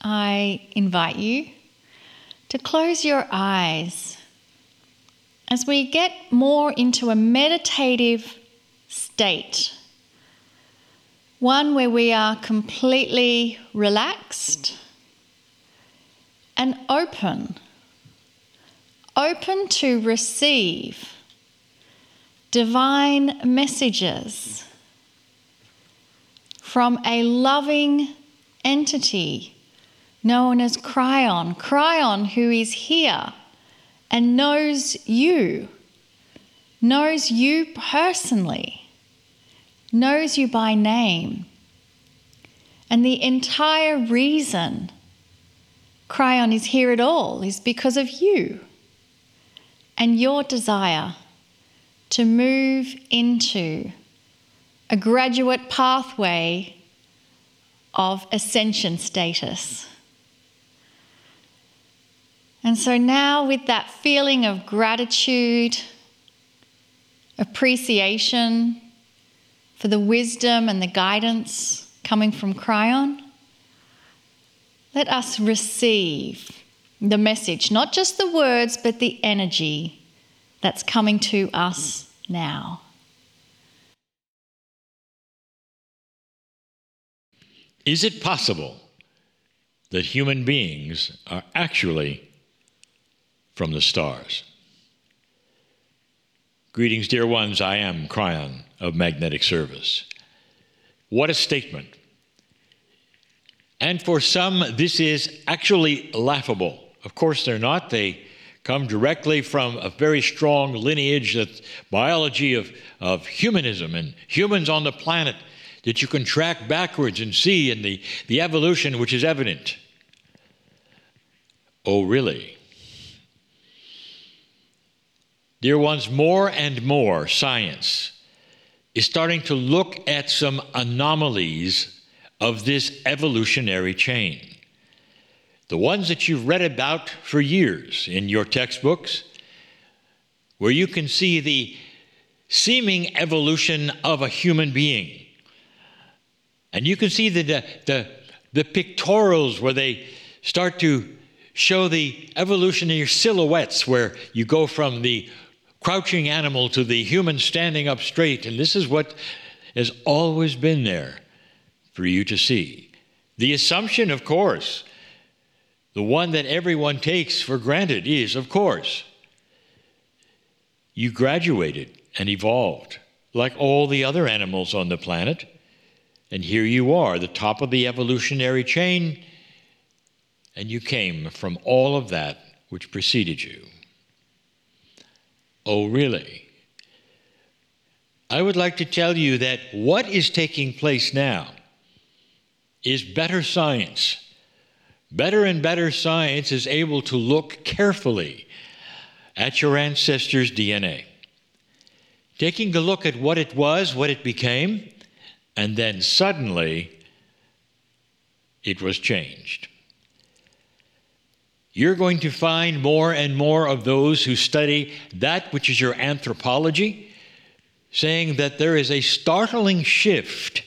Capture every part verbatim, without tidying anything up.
I invite you to close your eyes as we get more into a meditative state, one where we are completely relaxed and open, open to receive divine messages from a loving entity known as Kryon. Kryon, who is here and knows you, knows you personally, knows you by name. And the entire reason Kryon is here at all is because of you and your desire to move into a graduate pathway of ascension status. And so now, with that feeling of gratitude, appreciation for the wisdom and the guidance coming from Kryon, let us receive the message, not just the words, but the energy that's coming to us now. Is it possible that human beings are actually from the stars? Greetings, dear ones. I am Kryon of Magnetic Service. What a statement. And for some, this is actually laughable. Of course, they're not. They come directly from a very strong lineage, that biology of, of humanism and humans on the planet that you can track backwards and see in the, the evolution which is evident. Oh, really? Dear ones, more and more science is starting to look at some anomalies of this evolutionary chain. The ones that you've read about for years in your textbooks, where you can see the seeming evolution of a human being. And you can see the, the, the, the pictorials where they start to show the evolutionary silhouettes, where you go from the crouching animal to the human standing up straight. And this is what has always been there for you to see. The assumption, of course, the one that everyone takes for granted is, of course, you graduated and evolved like all the other animals on the planet. And here you are, the top of the evolutionary chain, and you came from all of that which preceded you. Oh, really? I would like to tell you that what is taking place now is better science. Better and better science is able to look carefully at your ancestors' D N A, taking a look at what it was, what it became, and then suddenly it was changed. You're going to find more and more of those who study that which is your anthropology, saying that there is a startling shift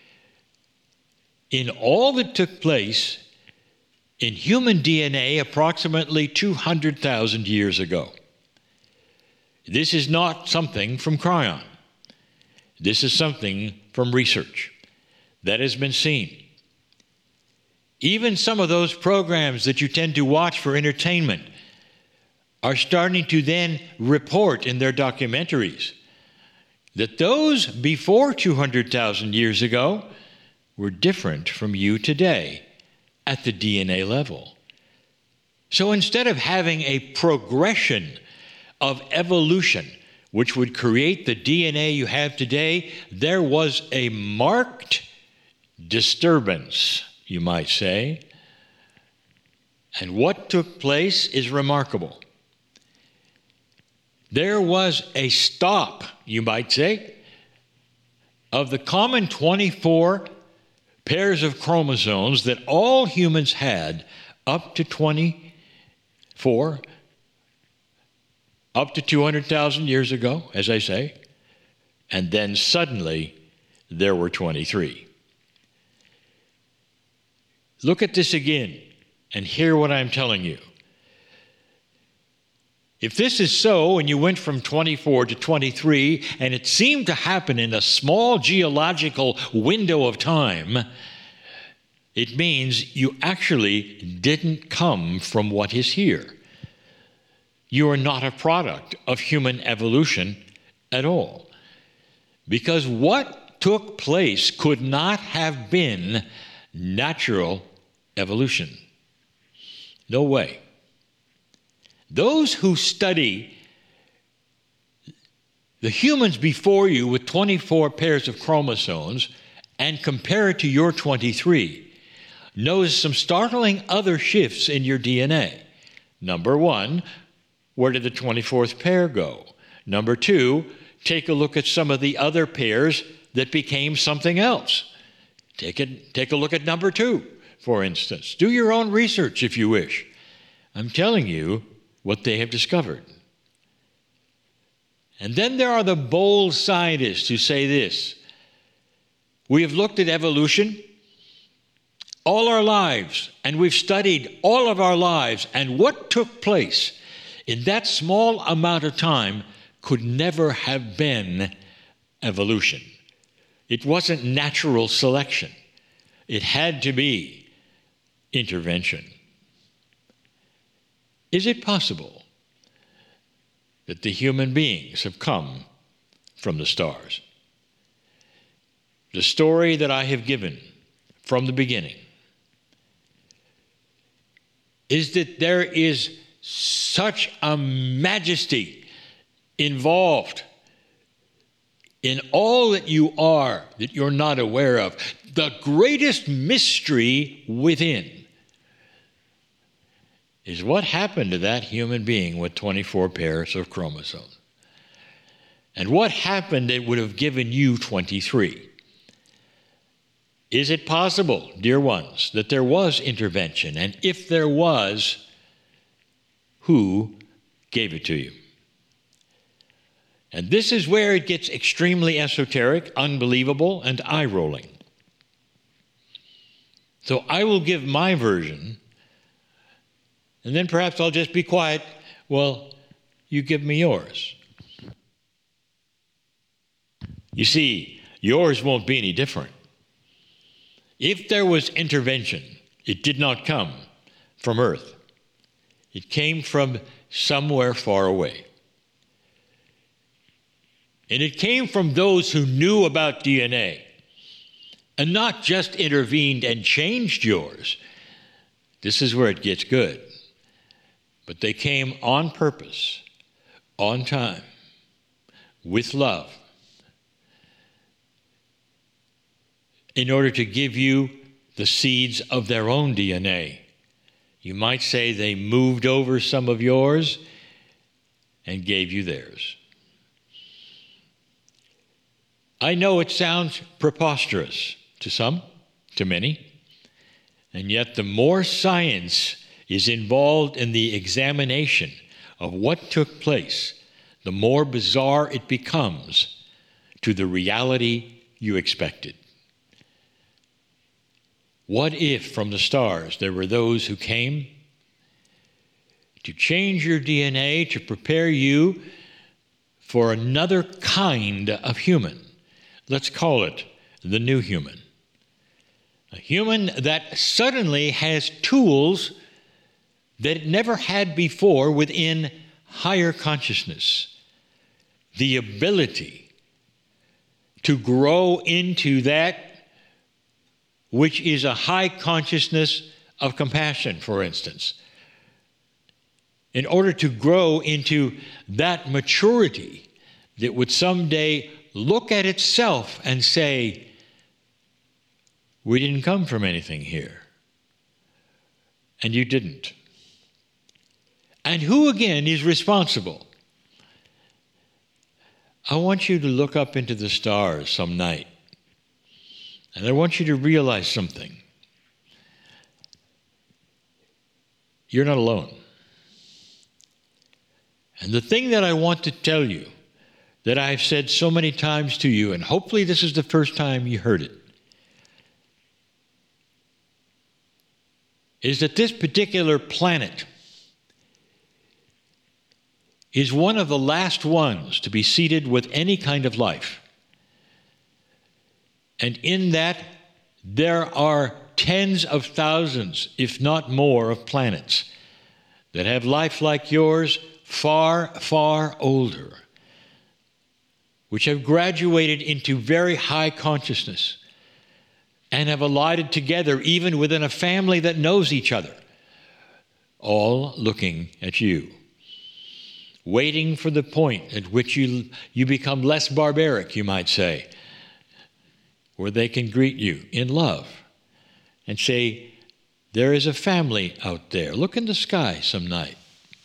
in all that took place in human D N A approximately two hundred thousand years ago. This is not something from Kryon. This is something from research that has been seen. Even some of those programs that you tend to watch for entertainment are starting to then report in their documentaries that those before two hundred thousand years ago were different from you today at the D N A level. So instead of having a progression of evolution which would create the D N A you have today, there was a marked disturbance, you might say. And what took place is remarkable. There was a stop, you might say, of the common twenty-four pairs of chromosomes that all humans had up to twenty-four, up to two hundred thousand years ago, as I say, and then suddenly there were twenty-three. Look at this again. and hear what I'm telling you. If this is so, and you went from twenty-four to twenty-three, and it seemed to happen in a small geological window of time, it means you actually didn't come from what is here. You are not a product of human evolution at all. Because what took place could not have been natural evolution. No way. Those who study the humans before you with twenty-four pairs of chromosomes and compare it to your twenty-three notice some startling other shifts in your D N A. Number one, where did the twenty-fourth pair go? Number two, take a look at some of the other pairs that became something else. Take it, take a look at number two, for instance. Do your own research if you wish. I'm telling you what they have discovered. And then there are the bold scientists who say this: we have looked at evolution all our lives, and we've studied all of our lives, and what took place in that small amount of time could never have been evolution. It wasn't natural selection. It had to be intervention. Is it possible that the human beings have come from the stars? The story that I have given from the beginning is that there is such a majesty involved in all that you are that you're not aware of. The greatest mystery within is what happened to that human being with twenty-four pairs of chromosomes. And what happened that would have given you twenty-three? Is it possible, dear ones, that there was intervention? And if there was, who gave it to you? And this is where it gets extremely esoteric, unbelievable, and eye-rolling. So I will give my version, and then perhaps I'll just be quiet. Well, you give me yours. You see, yours won't be any different. If there was intervention, it did not come from Earth. It came from somewhere far away. And it came from those who knew about D N A and not just intervened and changed yours. This is where it gets good. But they came on purpose, on time, with love, in order to give you the seeds of their own D N A. You might say they moved over some of yours and gave you theirs. I know it sounds preposterous to some, to many, and yet the more science is involved in the examination of what took place, the more bizarre it becomes to the reality you expected. What if from the stars there were those who came to change your D N A to prepare you for another kind of human? Let's call it the new human. A human that suddenly has tools that it never had before within higher consciousness. The ability to grow into that which is a high consciousness of compassion, for instance. In order to grow into that maturity that would someday look at itself and say, we didn't come from anything here. And you didn't. And who again is responsible? I want you to look up into the stars some night. And I want you to realize something. You're not alone. And the thing that I want to tell you, that I've said so many times to you, and hopefully this is the first time you heard it. is that this particular planet is one of the last ones to be seeded with any kind of life. And in that, there are tens of thousands, if not more, of planets that have life like yours, far, far older, which have graduated into very high consciousness and have alighted together even within a family that knows each other, all looking at you, waiting for the point at which you, you become less barbaric, you might say, where they can greet you in love and say, there is a family out there. Look in the sky some night.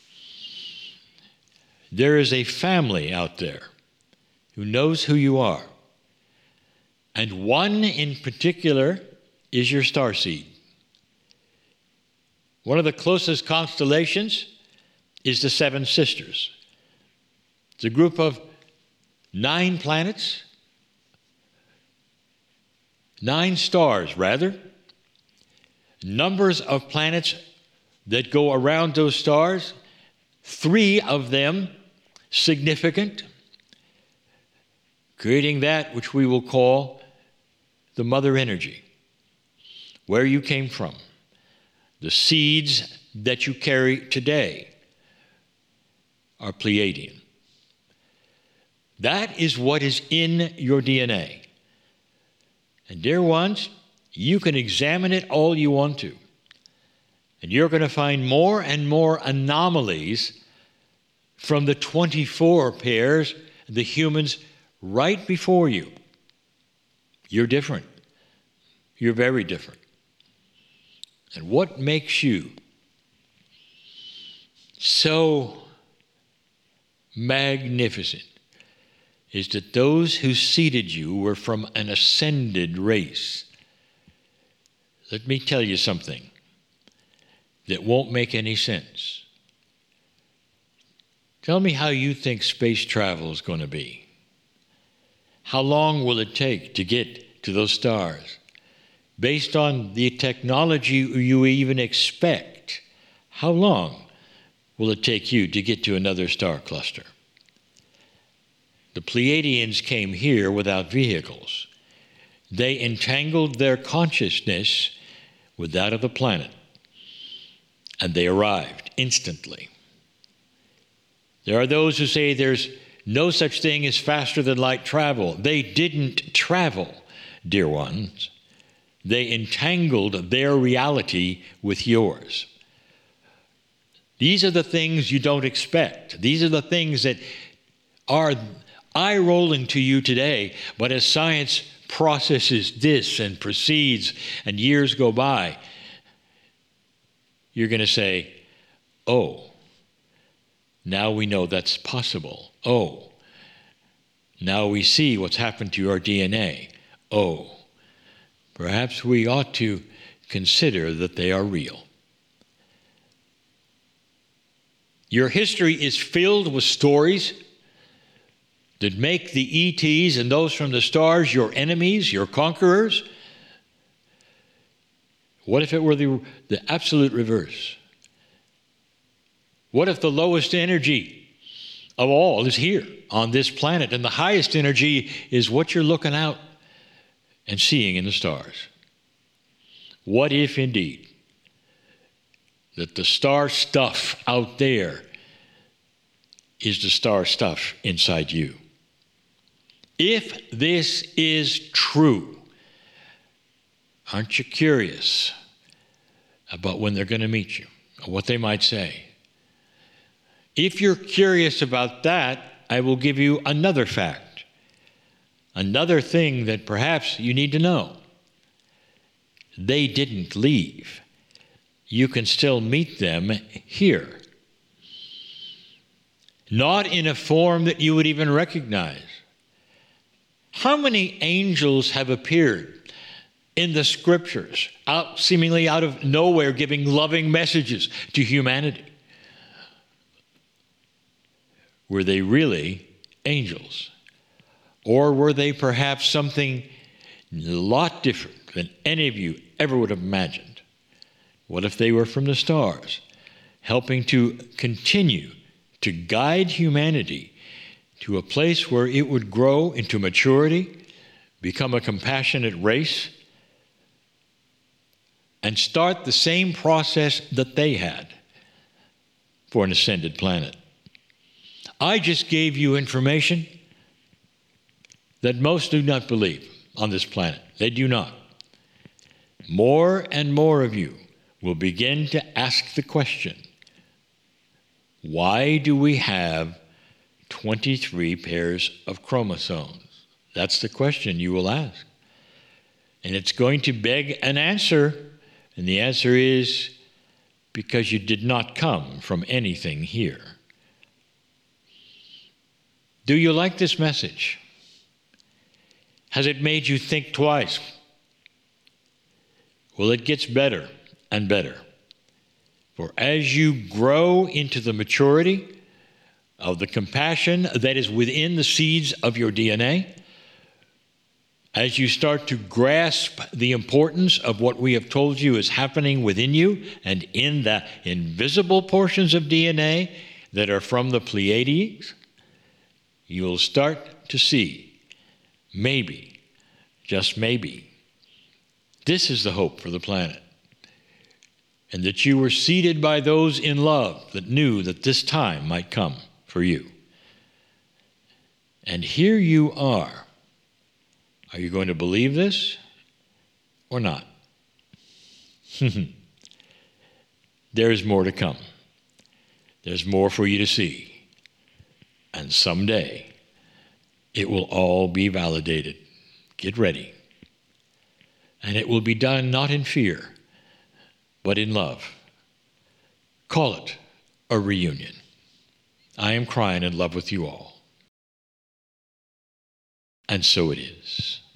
There is a family out there who knows who you are. And one in particular is your starseed. One of the closest constellations is the Seven Sisters. It's a group of nine planets, nine stars rather, numbers of planets that go around those stars, three of them significant, creating that which we will call the mother energy, where you came from, the seeds that you carry today are Pleiadian. That is what is in your D N A. And dear ones, you can examine it all you want to. And you're going to find more and more anomalies from the twenty-four pairs, the humans right before you. You're different. You're very different. And what makes you so magnificent is that those who seeded you were from an ascended race. Let me tell you something that won't make any sense. Tell me how you think space travel is going to be. How long will it take to get to those stars? Based on the technology you even expect, how long will it take you to get to another star cluster? The Pleiadians came here without vehicles. They entangled their consciousness with that of the planet, and they arrived instantly. There are those who say there's no such thing as faster than light travel. They didn't travel, dear ones. They entangled their reality with yours. These are the things you don't expect. These are the things that are eye-rolling to you today, but as science processes this and proceeds and years go by, you're going to say, oh, now we know that's possible. Oh, now we see what's happened to your D N A. Oh, perhaps we ought to consider that they are real. Your history is filled with stories that make the E Ts and those from the stars your enemies, your conquerors. What if it were the, the absolute reverse? What if the lowest energy of all is here on this planet, and the highest energy is what you're looking out and seeing in the stars? What if indeed that the star stuff out there is the star stuff inside you? If this is true, aren't you curious about when they're going to meet you, or what they might say? If you're curious about that, I will give you another fact, another thing that perhaps you need to know. They didn't leave. You can still meet them here. Not in a form that you would even recognize. How many angels have appeared in the scriptures, out seemingly out of nowhere, giving loving messages to humanity? Were they really angels? Or were they perhaps something a lot different than any of you ever would have imagined? What if they were from the stars, helping to continue to guide humanity to a place where it would grow into maturity, become a compassionate race, and start the same process that they had for an ascended planet? I just gave you information that most do not believe on this planet. They do not. More and more of you will begin to ask the question, why do we have twenty-three pairs of chromosomes? That's the question you will ask. And it's going to beg an answer, and the answer is because you did not come from anything here. Do you like this message? Has it made you think twice? Well, it gets better and better. For as you grow into the maturity of the compassion that is within the seeds of your D N A, as you start to grasp the importance of what we have told you is happening within you and in the invisible portions of D N A that are from the Pleiades, you'll start to see, maybe, just maybe, this is the hope for the planet. And that you were seated by those in love that knew that this time might come for you. And here you are. Are you going to believe this or not? There is more to come. There's more for you to see. And someday, it will all be validated. Get ready. And it will be done not in fear, but in love. Call it a reunion. I am crying in love with you all. And so it is.